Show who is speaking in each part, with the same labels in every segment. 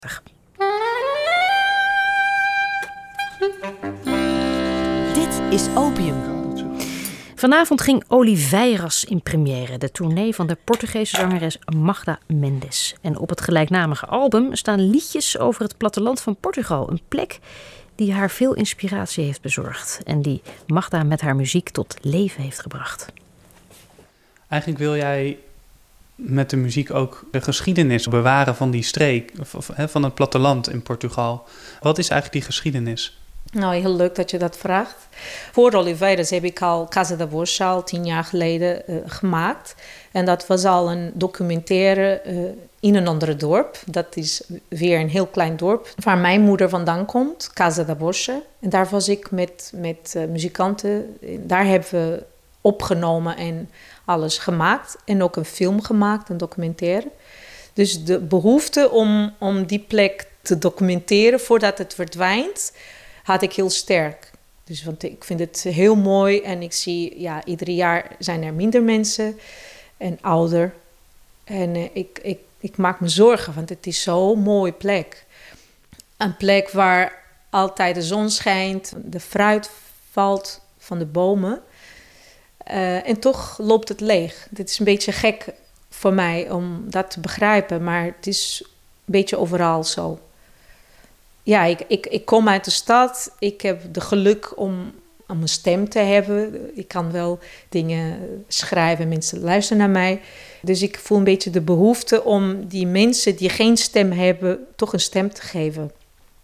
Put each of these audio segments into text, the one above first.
Speaker 1: Dit is Opium.
Speaker 2: Vanavond ging Oliveiras in première, de tournee van de Portugese zangeres Magda Mendes. En op het gelijknamige album staan liedjes over het platteland van Portugal. Een plek die haar veel inspiratie heeft bezorgd en die Magda met haar muziek tot leven heeft gebracht.
Speaker 3: Eigenlijk wil jij met de muziek ook de geschiedenis bewaren van die streek, van het platteland in Portugal. Wat is eigenlijk die geschiedenis?
Speaker 4: Nou, heel leuk dat je dat vraagt. Voor Oliveiras heb ik al Casa da Bocha al 10 jaar geleden gemaakt. En dat was al een documentaire in een ander dorp. Dat is weer een heel klein dorp waar mijn moeder vandaan komt, Casa da Bocha. En daar was ik met muzikanten. Daar hebben we opgenomen en alles gemaakt. En ook een film gemaakt, een documentaire. Dus de behoefte om die plek te documenteren voordat het verdwijnt, had ik heel sterk. Dus, want ik vind het heel mooi en ik zie, ieder jaar zijn er minder mensen en ouder. En ik maak me zorgen, want het is zo'n mooie plek. Een plek waar altijd de zon schijnt, de fruit valt van de bomen. En toch loopt het leeg. Dit is een beetje gek voor mij om dat te begrijpen, maar het is een beetje overal zo. Ja, ik kom uit de stad. Ik heb de geluk om een stem te hebben. Ik kan wel dingen schrijven, mensen luisteren naar mij. Dus ik voel een beetje de behoefte om die mensen die geen stem hebben, toch een stem te geven.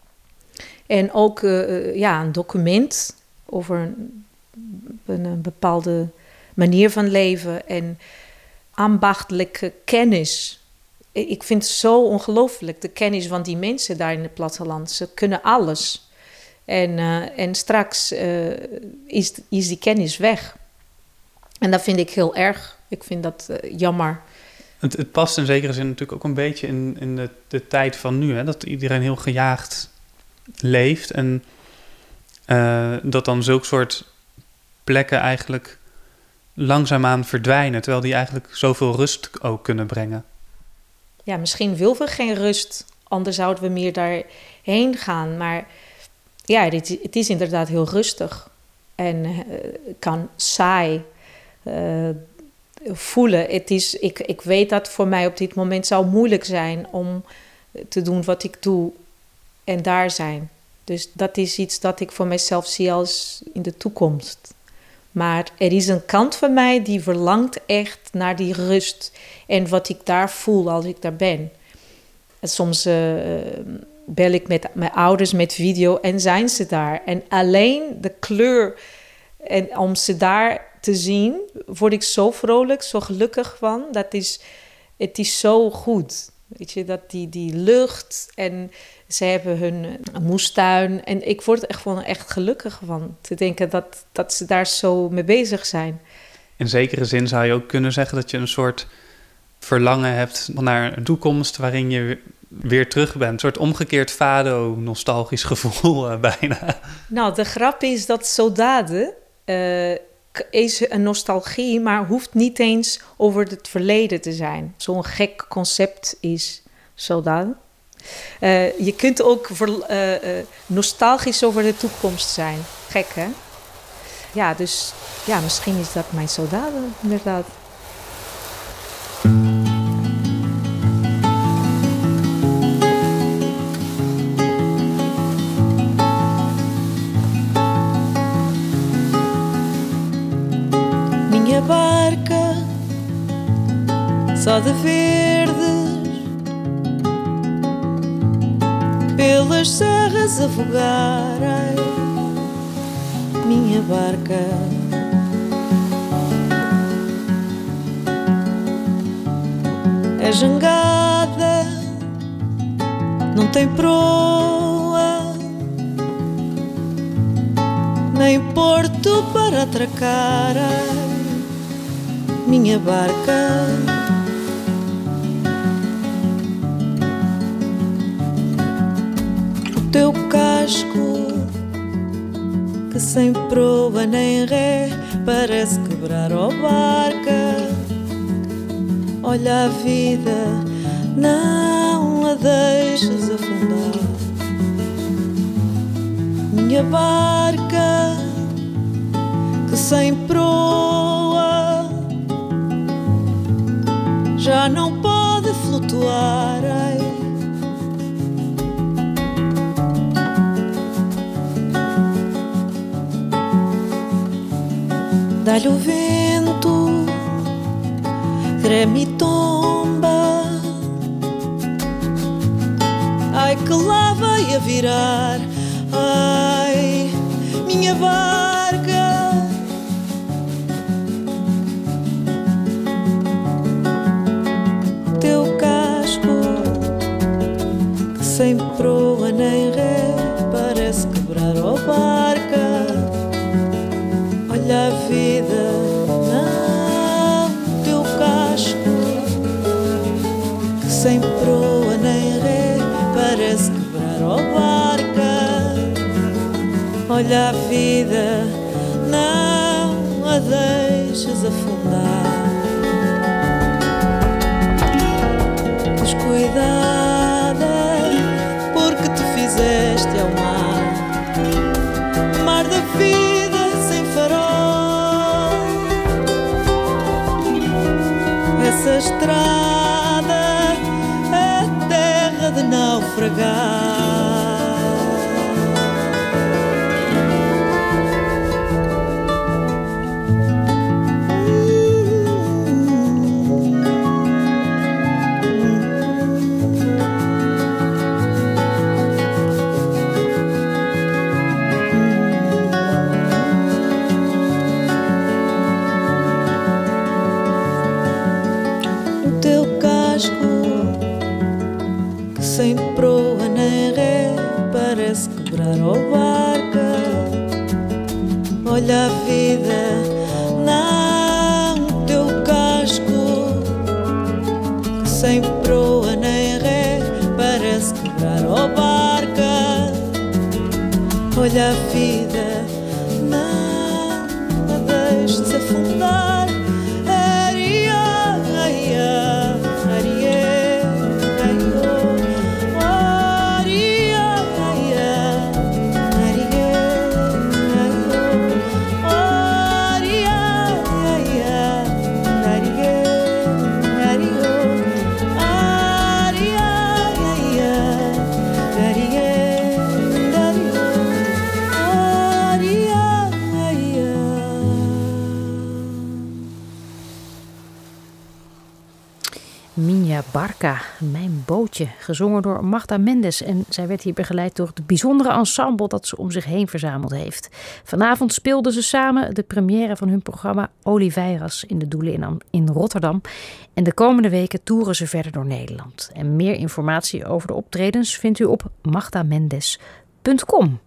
Speaker 4: En ook een document over een bepaalde manier van leven en ambachtelijke kennis. Ik vind het zo ongelooflijk, de kennis van die mensen daar in het platteland. Ze kunnen alles. En straks is die kennis weg. En dat vind ik heel erg. Ik vind dat jammer.
Speaker 3: Het past in zekere zin natuurlijk ook een beetje in de tijd van nu. Hè? Dat iedereen heel gejaagd leeft. En dat dan zulke soort plekken eigenlijk langzaamaan verdwijnen. Terwijl die eigenlijk zoveel rust ook kunnen brengen.
Speaker 4: Ja, misschien willen we geen rust, anders zouden we meer daarheen gaan. Maar ja, het is inderdaad heel rustig en kan saai voelen. Ik weet dat voor mij op dit moment zou moeilijk zijn om te doen wat ik doe en daar zijn. Dus dat is iets dat ik voor mezelf zie als in de toekomst. Maar er is een kant van mij die verlangt echt naar die rust. En wat ik daar voel als ik daar ben. En soms bel ik met mijn ouders met video en zijn ze daar. En alleen de kleur en om ze daar te zien, word ik zo vrolijk, zo gelukkig van. Het is zo goed. Weet je, dat die lucht en ze hebben hun moestuin. En ik word er gewoon echt gelukkig van. Te denken dat ze daar zo mee bezig zijn.
Speaker 3: In zekere zin zou je ook kunnen zeggen dat je een soort verlangen hebt naar een toekomst waarin je weer terug bent. Een soort omgekeerd Fado-nostalgisch gevoel bijna.
Speaker 4: Nou, de grap is dat Saudade is een nostalgie, maar hoeft niet eens over het verleden te zijn. Zo'n gek concept is Saudade. Je kunt ook nostalgisch over de toekomst zijn. Gek, hè? Ja, dus ja, misschien is dat mijn Saudade, inderdaad.
Speaker 5: Minha barca, só de verdes, pelas serras a vogar. Ai, minha barca, é jangada, não tem proa, nem porto para atracar. Ai, minha barca, o teu casco que sem proa nem ré parece quebrar a barca. Olha a vida, não a deixes afundar. Minha barca que sem proa já não pode flutuar. Ai. Dá-lhe o vento, treme e tomba. Ai, que lá vai a virar. Ai, minha barca. Teu casco, que sem proa nem ré, parece quebrar a barca. Olha a vida, não, teu casco, que sem proa nem ré, parece quebrar a barca. Olha a vida, não a deixes afundar. Descuidada, porque te fizeste ao mar, mar da vida sem farol. Essa estrada é terra de naufragar. Sem proa nem ré, parece quebrar a barca. Olha a vida, não, teu casco, que sem proa nem ré, parece quebrar a barca. Olha a vida, não a deixes afundar.
Speaker 2: Minha Barca, mijn bootje, gezongen door Magda Mendes. En zij werd hier begeleid door het bijzondere ensemble dat ze om zich heen verzameld heeft. Vanavond speelden ze samen de première van hun programma Oliveiras in de Doelen in Rotterdam. En de komende weken toeren ze verder door Nederland. En meer informatie over de optredens vindt u op magdamendes.com.